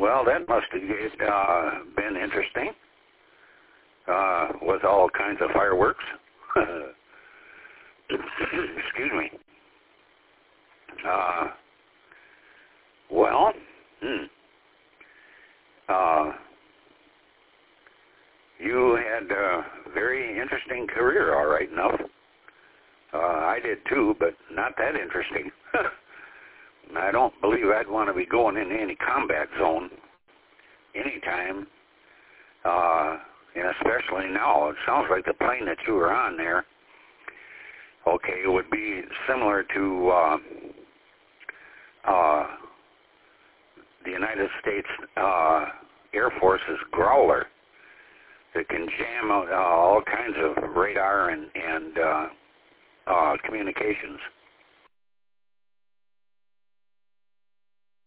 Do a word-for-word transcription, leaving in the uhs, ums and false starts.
Well, that must have uh, been interesting, uh, with all kinds of fireworks. Excuse me. Uh, well, hmm. Uh, you had a very interesting career, all right enough. Uh, I did too, but not that interesting. I don't believe I'd want to be going into any combat zone anytime, uh, and especially now. It sounds like the plane that you were on there, okay, it would be similar to uh, uh, the United States uh, Air Force's Growler that can jam out uh, all kinds of radar and, and uh, uh, communications.